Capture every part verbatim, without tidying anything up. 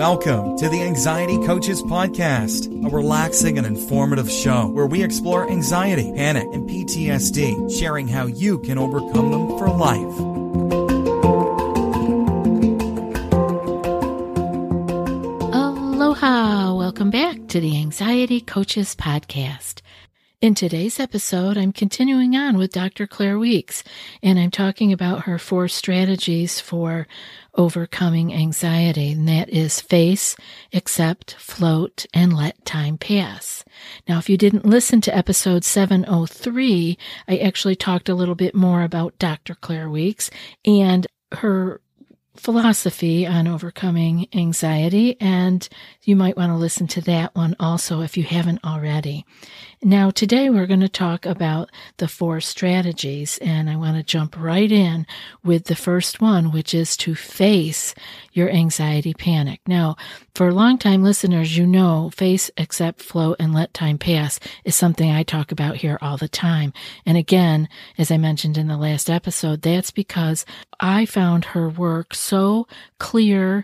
Welcome to the Anxiety Coaches Podcast, a relaxing and informative show where we explore anxiety, panic, and P T S D, sharing how you can overcome them for life. Aloha! Welcome back to the Anxiety Coaches Podcast. In today's episode, I'm continuing on with Doctor Claire Weekes, and I'm talking about her four strategies for overcoming anxiety, and that is face, accept, float, and let time pass. Now, if you didn't listen to episode seven oh three, I actually talked a little bit more about Doctor Claire Weekes and her philosophy on overcoming anxiety, and you might want to listen to that one also if you haven't already. Now, today we're going to talk about the four strategies, and I want to jump right in with the first one, which is to face your anxiety panic. Now, for longtime listeners, you know face, accept, float, and let time pass is something I talk about here all the time. And again, as I mentioned in the last episode, that's because I found her work so clear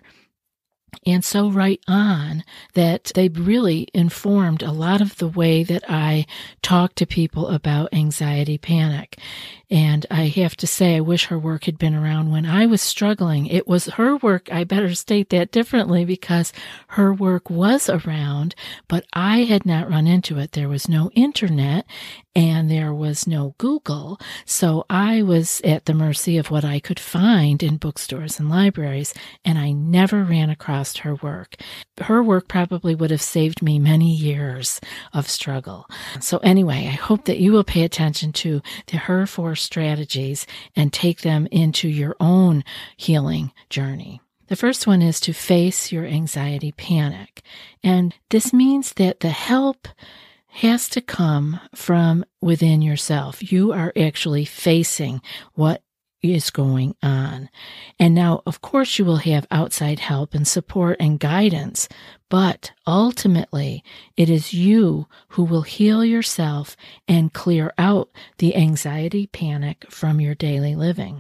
and so right on that they really informed a lot of the way that I talk to people about anxiety panic. And I have to say, I wish her work had been around when I was struggling. It was her work, I better state that differently, because her work was around, but I had not run into it. There was no internet and there was no Google, so I was at the mercy of what I could find in bookstores and libraries, and I never ran across her work. Her work probably would have saved me many years of struggle. So anyway, I hope that you will pay attention to the her four strategies and take them into your own healing journey. The first one is to face your anxiety panic. And this means that the help has to come from within yourself. You are actually facing what is going on. And now, of course, you will have outside help and support and guidance, but ultimately, it is you who will heal yourself and clear out the anxiety panic from your daily living.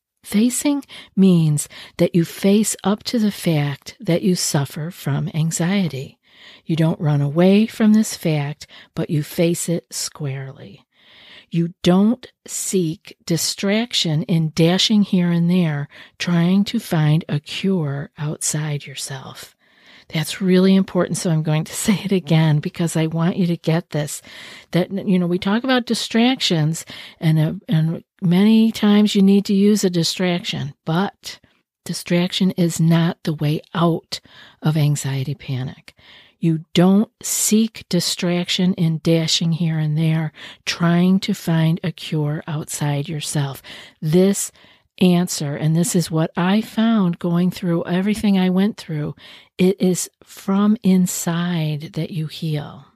Facing means that you face up to the fact that you suffer from anxiety. You don't run away from this fact, but you face it squarely. You don't seek distraction in dashing here and there, trying to find a cure outside yourself. That's really important, so I'm going to say it again because I want you to get this. That, you know, we talk about distractions, and, uh, and many times you need to use a distraction, but distraction is not the way out of anxiety panic. You don't seek distraction in dashing here and there, trying to find a cure outside yourself. This answer, and this is what I found going through everything I went through, it is from inside that you heal.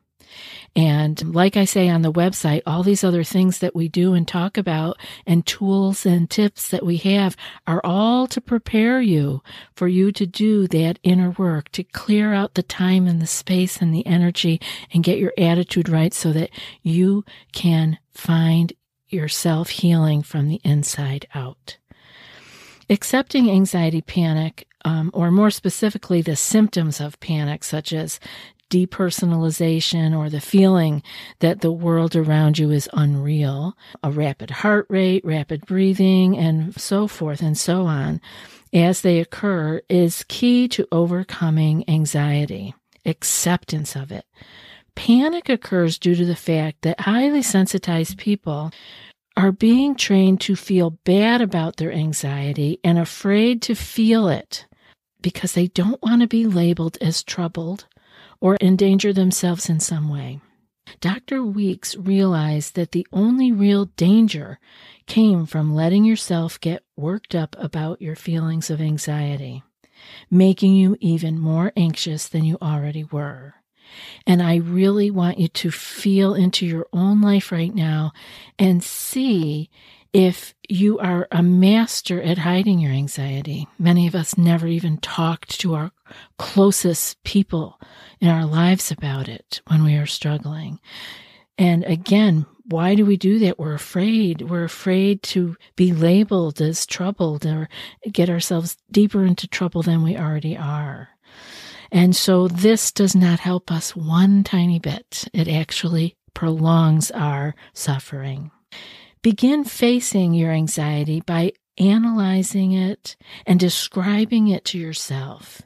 And like I say on the website, all these other things that we do and talk about and tools and tips that we have are all to prepare you for you to do that inner work, to clear out the time and the space and the energy and get your attitude right so that you can find yourself healing from the inside out. Accepting anxiety panic, um, or more specifically, the symptoms of panic, such as depersonalization or the feeling that the world around you is unreal, a rapid heart rate, rapid breathing, and so forth and so on, as they occur, is key to overcoming anxiety, acceptance of it. Panic occurs due to the fact that highly sensitized people are being trained to feel bad about their anxiety and afraid to feel it because they don't want to be labeled as troubled or endanger themselves in some way. Doctor Weekes realized that the only real danger came from letting yourself get worked up about your feelings of anxiety, making you even more anxious than you already were. And I really want you to feel into your own life right now and see if you are a master at hiding your anxiety. Many of us never even talked to our closest people in our lives about it when we are struggling. And again, why do we do that? We're afraid. We're afraid to be labeled as troubled or get ourselves deeper into trouble than we already are. And so this does not help us one tiny bit. It actually prolongs our suffering. Begin facing your anxiety by analyzing it and describing it to yourself.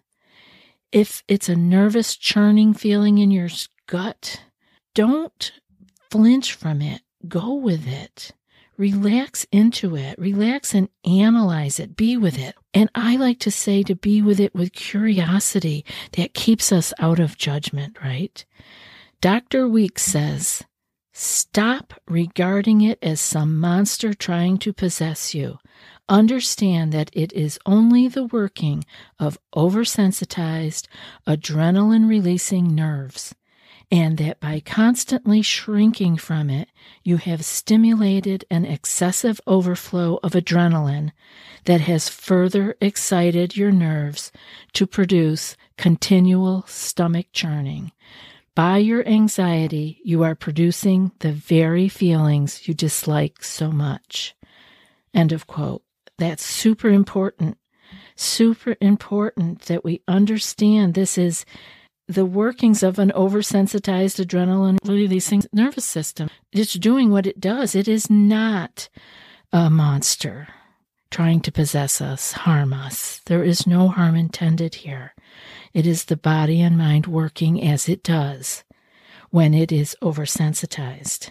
If it's a nervous churning feeling in your gut, don't flinch from it. Go with it. Relax into it. Relax and analyze it. Be with it. And I like to say to be with it with curiosity that keeps us out of judgment, right? Doctor Weeks says, stop regarding it as some monster trying to possess you. Understand that it is only the working of oversensitized, adrenaline-releasing nerves, and that by constantly shrinking from it, you have stimulated an excessive overflow of adrenaline that has further excited your nerves to produce continual stomach churning. By your anxiety, you are producing the very feelings you dislike so much. End of quote. That's super important. Super important that we understand this is the workings of an oversensitized adrenaline-releasing nervous system. It's doing what it does. It is not a monster trying to possess us, harm us. There is no harm intended here. It is the body and mind working as it does when it is oversensitized.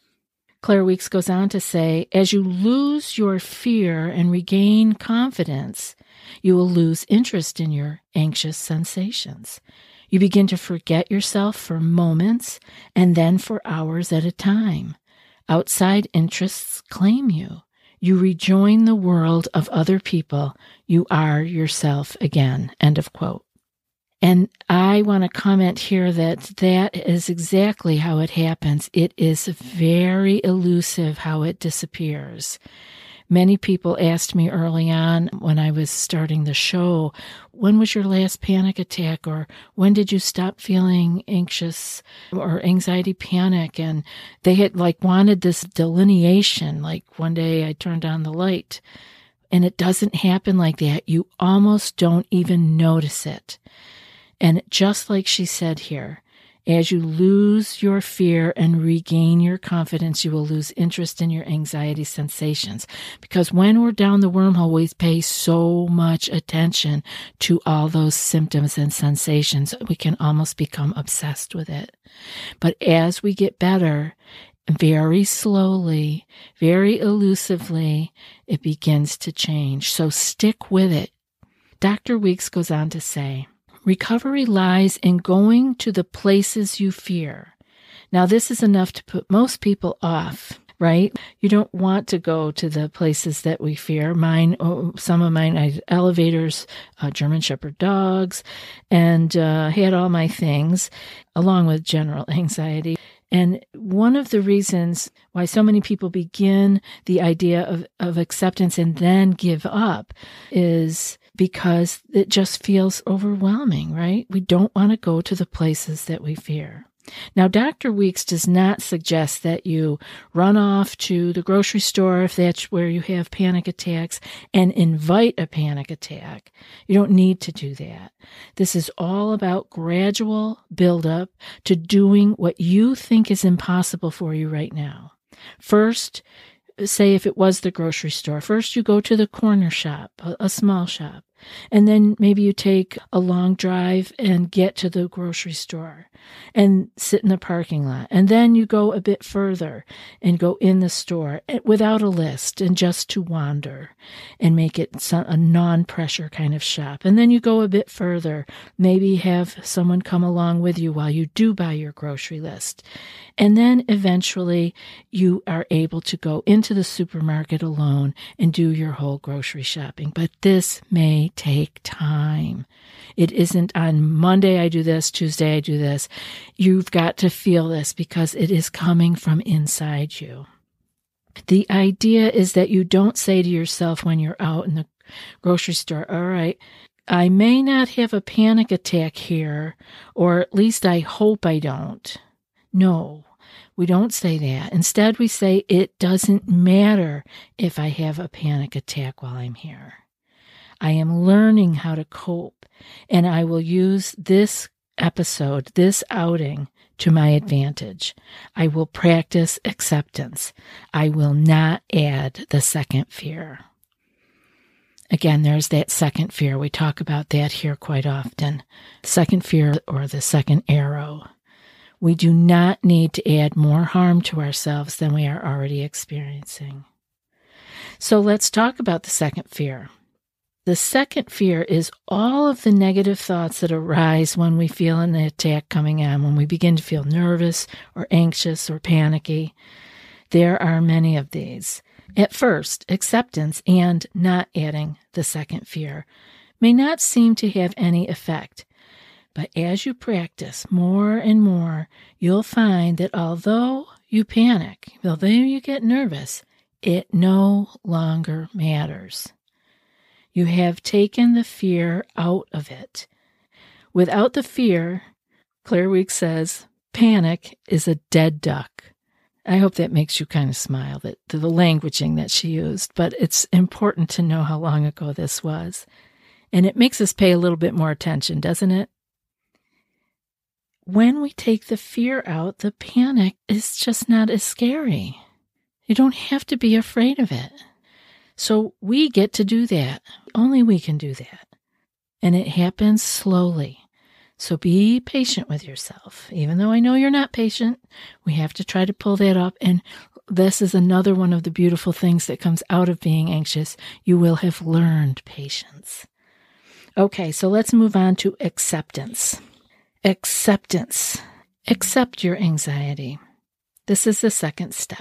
Claire Weeks goes on to say, as you lose your fear and regain confidence, you will lose interest in your anxious sensations. You begin to forget yourself for moments and then for hours at a time. Outside interests claim you. You rejoin the world of other people. You are yourself again. End of quote. And I want to comment here that that is exactly how it happens. It is very elusive how it disappears. Many people asked me early on when I was starting the show, when was your last panic attack, or when did you stop feeling anxious or anxiety panic? And they had like wanted this delineation, like one day I turned on the light. And it doesn't happen like that. You almost don't even notice it. And just like she said here, as you lose your fear and regain your confidence, you will lose interest in your anxiety sensations. Because when we're down the wormhole, we pay so much attention to all those symptoms and sensations, we can almost become obsessed with it. But as we get better, very slowly, very elusively, it begins to change. So stick with it. Doctor Weeks goes on to say, recovery lies in going to the places you fear. Now, this is enough to put most people off, right? You don't want to go to the places that we fear. Mine, oh, some of mine, I had elevators, uh, German Shepherd dogs, and uh, had all my things, along with general anxiety. And one of the reasons why so many people begin the idea of, of acceptance and then give up is because it just feels overwhelming, right? We don't want to go to the places that we fear. Now, Doctor Weeks does not suggest that you run off to the grocery store if that's where you have panic attacks and invite a panic attack. You don't need to do that. This is all about gradual buildup to doing what you think is impossible for you right now. First, say if it was the grocery store, first you go to the corner shop, a, a small shop. And then maybe you take a long drive and get to the grocery store and sit in the parking lot. And then you go a bit further and go in the store without a list and just to wander and make it a non-pressure kind of shop. And then you go a bit further, maybe have someone come along with you while you do buy your grocery list. And then eventually you are able to go into the supermarket alone and do your whole grocery shopping. But this may take time. It isn't on Monday I do this, Tuesday I do this. You've got to feel this because it is coming from inside you. The idea is that you don't say to yourself when you're out in the grocery store, all right, I may not have a panic attack here, or at least I hope I don't. No, we don't say that. Instead, we say it doesn't matter if I have a panic attack while I'm here. I am learning how to cope, and I will use this episode, this outing, to my advantage. I will practice acceptance. I will not add the second fear. Again, there's that second fear. We talk about that here quite often. Second fear, or the second arrow. We do not need to add more harm to ourselves than we are already experiencing. So let's talk about the second fear. The second fear is all of the negative thoughts that arise when we feel an attack coming on, when we begin to feel nervous or anxious or panicky. There are many of these. At first, acceptance and not adding the second fear may not seem to have any effect. But as you practice more and more, you'll find that although you panic, although you get nervous, it no longer matters. You have taken the fear out of it. Without the fear, Claire Weekes says, panic is a dead duck. I hope that makes you kind of smile, that the languaging that she used, but it's important to know how long ago this was. And it makes us pay a little bit more attention, doesn't it? When we take the fear out, the panic is just not as scary. You don't have to be afraid of it. So we get to do that. Only we can do that. And it happens slowly. So be patient with yourself. Even though I know you're not patient, we have to try to pull that up. And this is another one of the beautiful things that comes out of being anxious. You will have learned patience. Okay, so let's move on to acceptance. Acceptance. Accept your anxiety. This is the second step.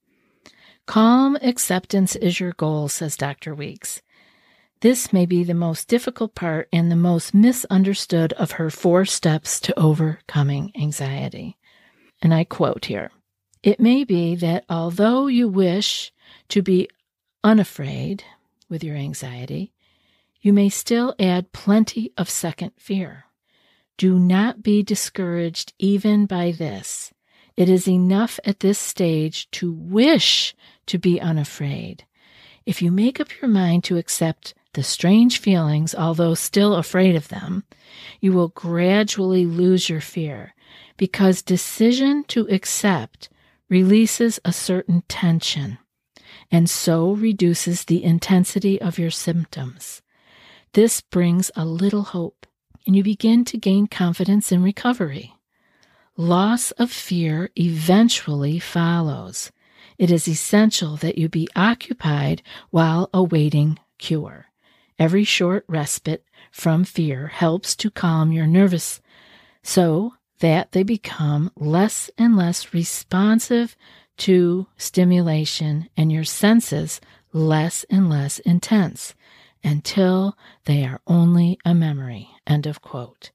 Calm acceptance is your goal, says Doctor Weekes. This may be the most difficult part and the most misunderstood of her four steps to overcoming anxiety. And I quote here, "It may be that although you wish to be unafraid with your anxiety, you may still add plenty of second fear. Do not be discouraged even by this. It is enough at this stage to wish to be unafraid. If you make up your mind to accept the strange feelings, although still afraid of them, you will gradually lose your fear, because decision to accept releases a certain tension, and so reduces the intensity of your symptoms. This brings a little hope, and you begin to gain confidence in recovery. Loss of fear eventually follows. It is essential that you be occupied while awaiting cure. Every short respite from fear helps to calm your nervous so that they become less and less responsive to stimulation and your senses less and less intense until they are only a memory." End of quote.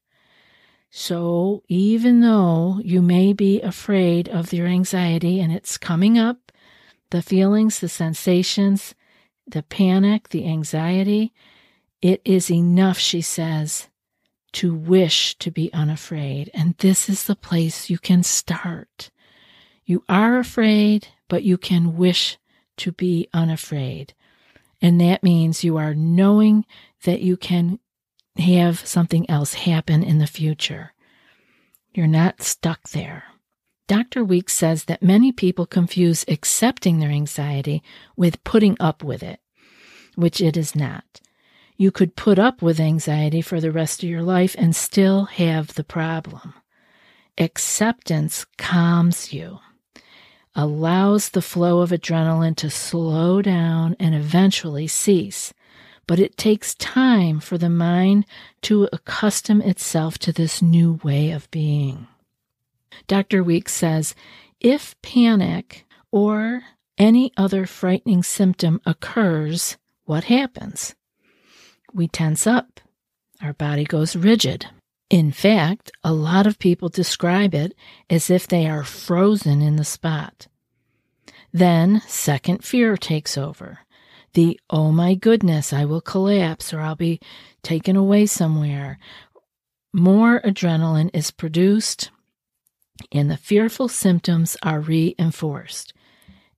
So even though you may be afraid of your anxiety and it's coming up, the feelings, the sensations, the panic, the anxiety, it is enough, she says, to wish to be unafraid. And this is the place you can start. You are afraid, but you can wish to be unafraid. And that means you are knowing that you can have something else happen in the future. You're not stuck there. Doctor Weekes says that many people confuse accepting their anxiety with putting up with it, which it is not. You could put up with anxiety for the rest of your life and still have the problem. Acceptance calms you, allows the flow of adrenaline to slow down and eventually cease. But it takes time for the mind to accustom itself to this new way of being. Doctor Weekes says, if panic or any other frightening symptom occurs, what happens? We tense up. Our body goes rigid. In fact, a lot of people describe it as if they are frozen in the spot. Then second fear takes over. The, oh my goodness, I will collapse or I'll be taken away somewhere. More adrenaline is produced and the fearful symptoms are reinforced.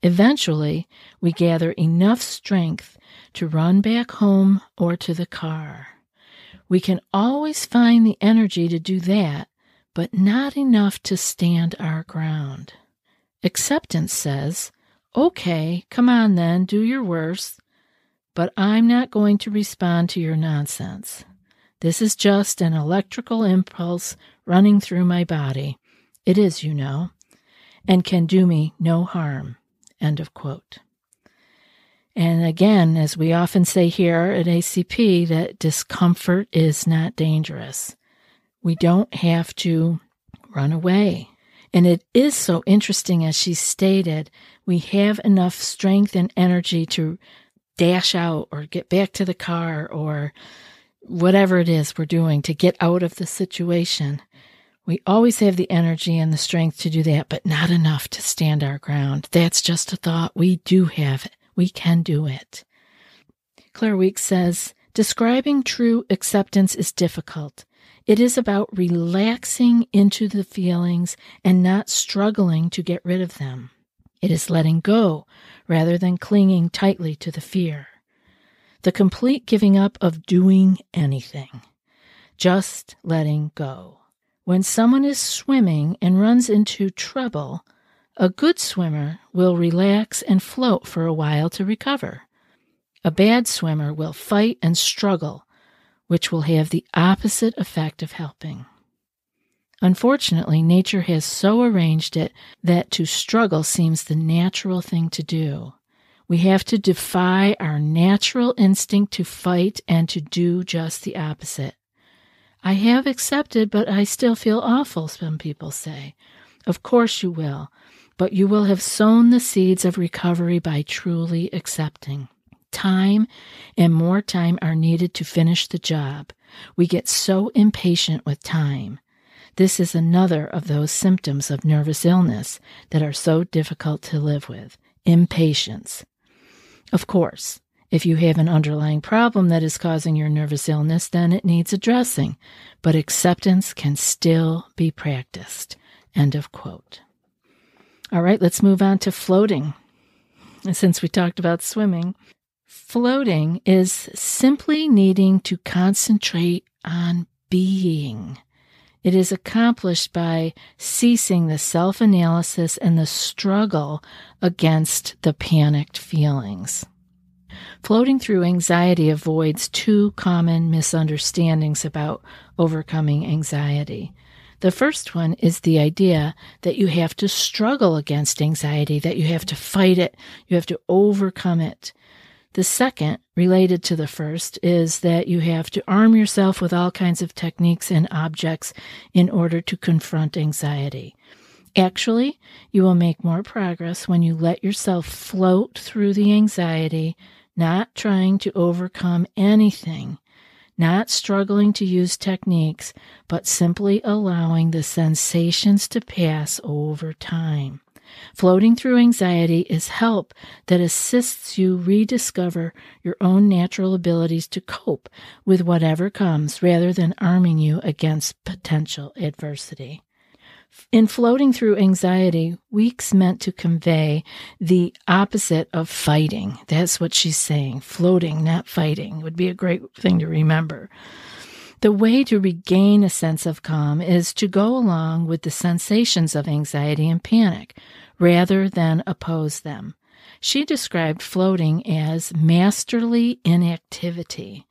Eventually, we gather enough strength to run back home or to the car. We can always find the energy to do that, but not enough to stand our ground. Acceptance says, okay, come on then, do your worst, but I'm not going to respond to your nonsense. This is just an electrical impulse running through my body. It is, you know, and can do me no harm. End of quote. And again, as we often say here at A C P, that discomfort is not dangerous. We don't have to run away. And it is so interesting, as she stated, we have enough strength and energy to dash out or get back to the car or whatever it is we're doing to get out of the situation. We always have the energy and the strength to do that, but not enough to stand our ground. That's just a thought. We do have it. We can do it. Claire Weekes says, describing true acceptance is difficult. It is about relaxing into the feelings and not struggling to get rid of them. It is letting go rather than clinging tightly to the fear. The complete giving up of doing anything. Just letting go. When someone is swimming and runs into trouble, a good swimmer will relax and float for a while to recover. A bad swimmer will fight and struggle, which will have the opposite effect of helping. Unfortunately, nature has so arranged it that to struggle seems the natural thing to do. We have to defy our natural instinct to fight and to do just the opposite. I have accepted, but I still feel awful, some people say. Of course you will, but you will have sown the seeds of recovery by truly accepting. Time and more time are needed to finish the job. We get so impatient with time. This is another of those symptoms of nervous illness that are so difficult to live with. Impatience. Of course, if you have an underlying problem that is causing your nervous illness, then it needs addressing, but acceptance can still be practiced. End of quote. All right, let's move on to floating. Since we talked about swimming, floating is simply needing to concentrate on being. It is accomplished by ceasing the self-analysis and the struggle against the panicked feelings. Floating through anxiety avoids two common misunderstandings about overcoming anxiety. The first one is the idea that you have to struggle against anxiety, that you have to fight it, you have to overcome it. The second, related to the first, is that you have to arm yourself with all kinds of techniques and objects in order to confront anxiety. Actually, you will make more progress when you let yourself float through the anxiety, not trying to overcome anything, not struggling to use techniques, but simply allowing the sensations to pass over time. Floating through anxiety is help that assists you rediscover your own natural abilities to cope with whatever comes rather than arming you against potential adversity. In floating through anxiety, Weekes meant to convey the opposite of fighting. That's what she's saying. Floating, not fighting, would be a great thing to remember. The way to regain a sense of calm is to go along with the sensations of anxiety and panic, rather than oppose them. She described floating as masterly inactivity,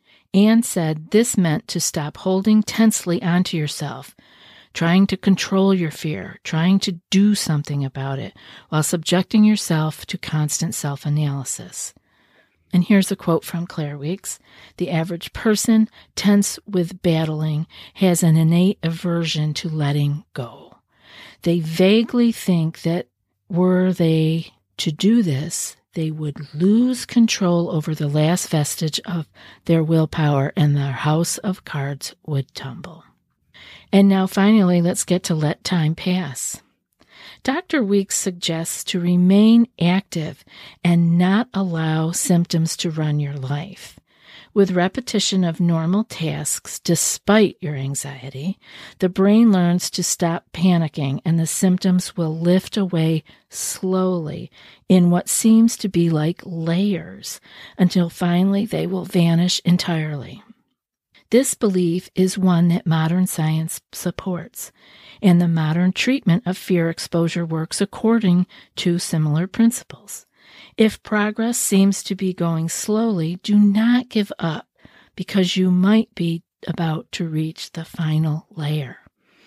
and said this meant to stop holding tensely onto yourself, trying to control your fear, trying to do something about it, while subjecting yourself to constant self-analysis. And here's a quote from Claire Weekes. The average person, tense with battling, has an innate aversion to letting go. They vaguely think that were they to do this, they would lose control over the last vestige of their willpower and their house of cards would tumble. And now finally, let's get to let time pass. Doctor Weekes suggests to remain active and not allow symptoms to run your life. With repetition of normal tasks despite your anxiety, the brain learns to stop panicking and the symptoms will lift away slowly in what seems to be like layers until finally they will vanish entirely. This belief is one that modern science supports, and the modern treatment of fear exposure works according to similar principles. If progress seems to be going slowly, do not give up because you might be about to reach the final layer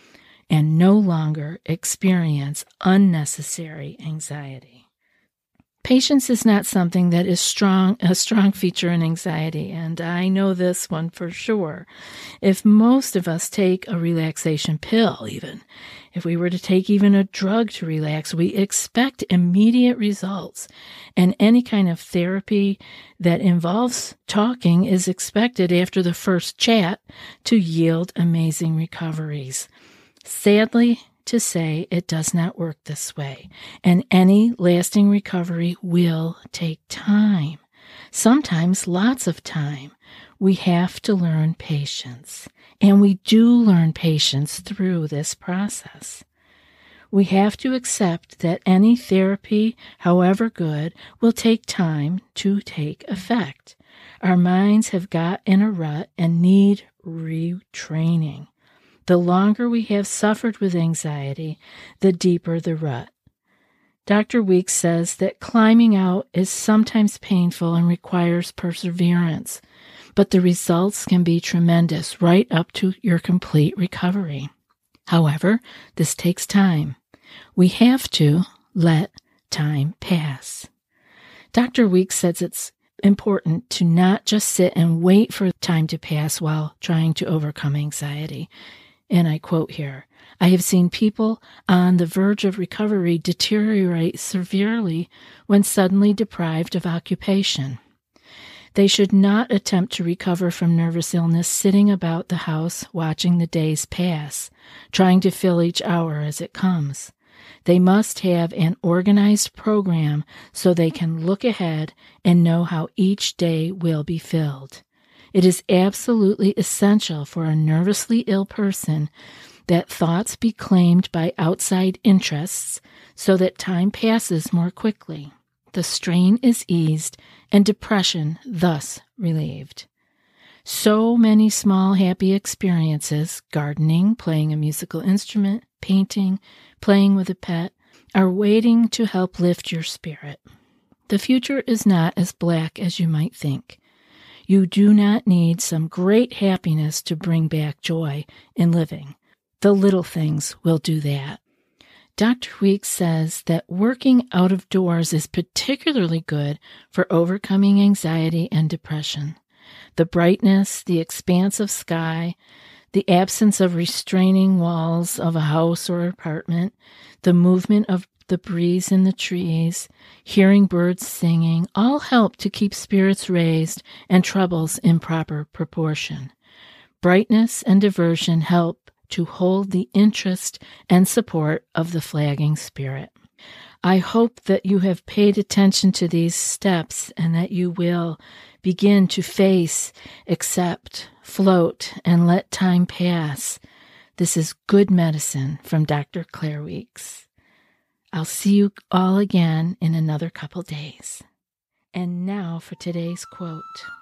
and no longer experience unnecessary anxiety. Patience is not something that is strong, a strong feature in anxiety, and I know this one for sure. If most of us take a relaxation pill, even, if we were to take even a drug to relax, we expect immediate results, and any kind of therapy that involves talking is expected after the first chat to yield amazing recoveries. Sadly, to say it does not work this way, and any lasting recovery will take time, sometimes lots of time. We have to learn patience, and we do learn patience through this process. We have to accept that any therapy, however good, will take time to take effect. Our minds have got in a rut and need retraining. The longer we have suffered with anxiety, the deeper the rut. Doctor Weeks says that climbing out is sometimes painful and requires perseverance, but the results can be tremendous right up to your complete recovery. However, this takes time. We have to let time pass. Doctor Weeks says it's important to not just sit and wait for time to pass while trying to overcome anxiety. And I quote here, "I have seen people on the verge of recovery deteriorate severely when suddenly deprived of occupation. They should not attempt to recover from nervous illness sitting about the house watching the days pass, trying to fill each hour as it comes. They must have an organized program so they can look ahead and know how each day will be filled. It is absolutely essential for a nervously ill person that thoughts be claimed by outside interests so that time passes more quickly. The strain is eased and depression thus relieved. So many small happy experiences, gardening, playing a musical instrument, painting, playing with a pet, are waiting to help lift your spirit. The future is not as black as you might think. You do not need some great happiness to bring back joy in living. The little things will do that. Doctor Weeks says that working out of doors is particularly good for overcoming anxiety and depression. The brightness, the expanse of sky, the absence of restraining walls of a house or apartment, the movement of the breeze in the trees, hearing birds singing, all help to keep spirits raised and troubles in proper proportion. Brightness and diversion help to hold the interest and support of the flagging spirit. I hope that you have paid attention to these steps and that you will begin to face, accept, float, and let time pass. This is good medicine from Doctor Claire Weeks. I'll see you all again in another couple days. And now for today's quote.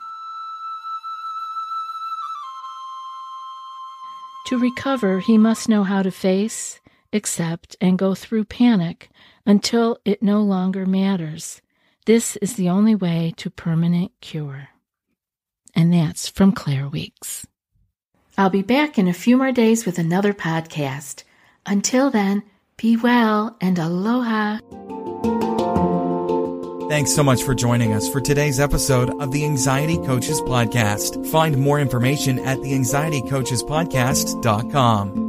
To recover, he must know how to face, accept, and go through panic until it no longer matters. This is the only way to permanent cure. And that's from Claire Weeks. I'll be back in a few more days with another podcast. Until then, be well and aloha. Thanks so much for joining us for today's episode of the Anxiety Coaches Podcast. Find more information at the anxiety coaches podcast dot com.